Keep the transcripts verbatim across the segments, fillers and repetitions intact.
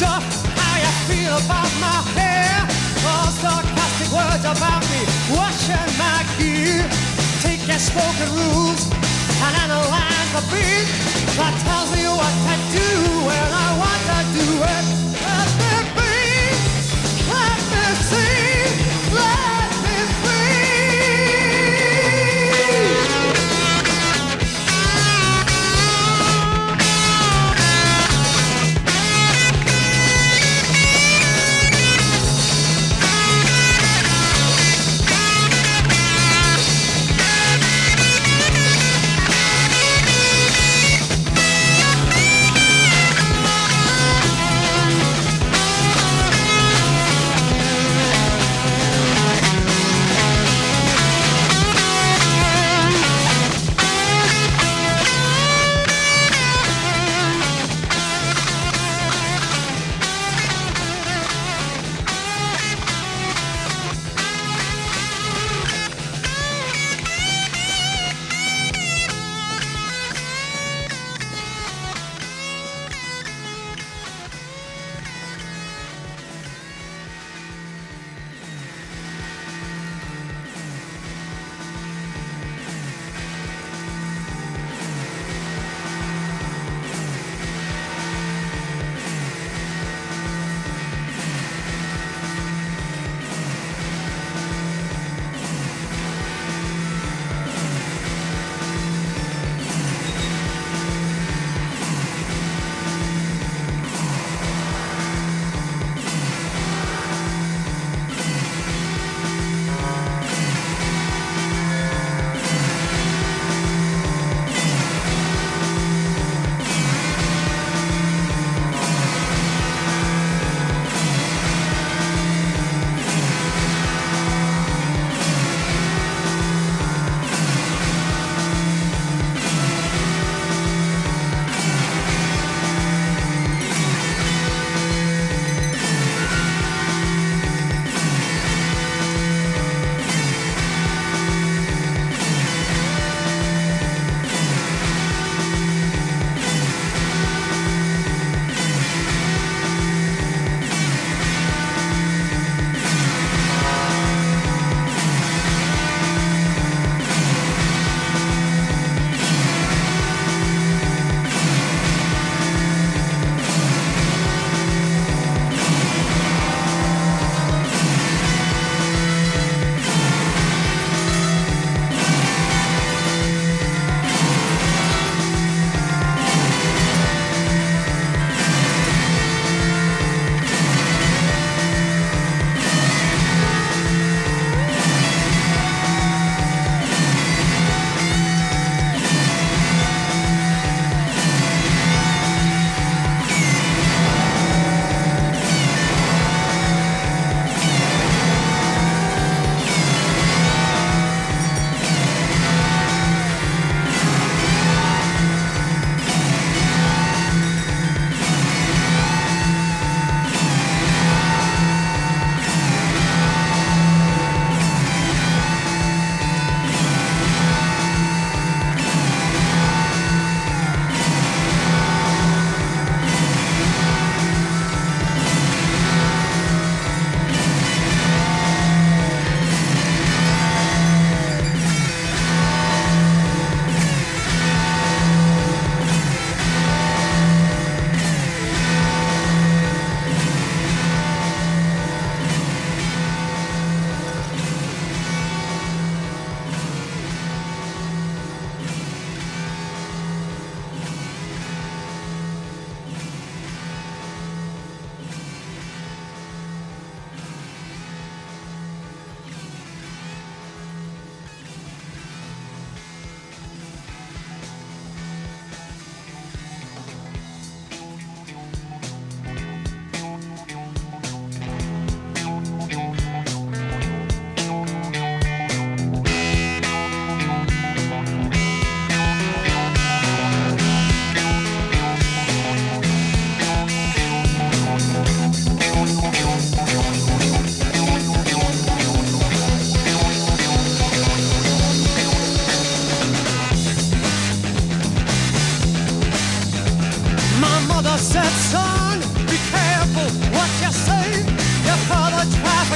how you feel about my hair. All sarcastic words about me, washing my gear. Take your spoken rules and analyze the beat. That tells me what to do when I want to do it. Let me be, let me see, let me free.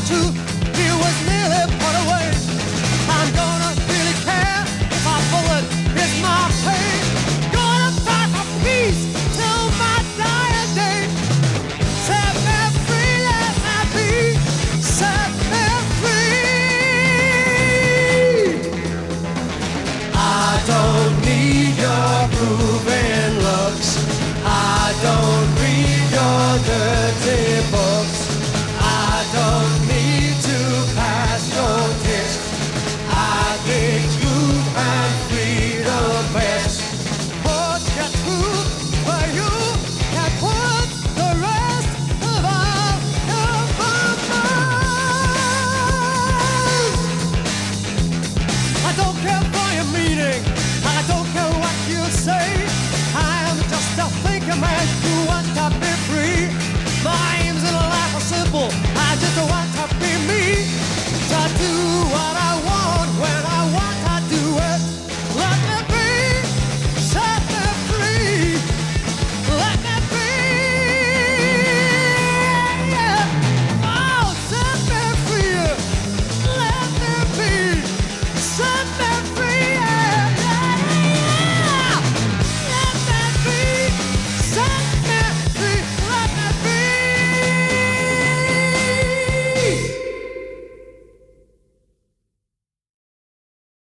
truth, he was nearly put away. I'm gonna really care if our bullet is my fate. Gonna fight for peace till my dying day. Set me free, let me be. Set me free. I don't need your proving looks. I don't read your dirt.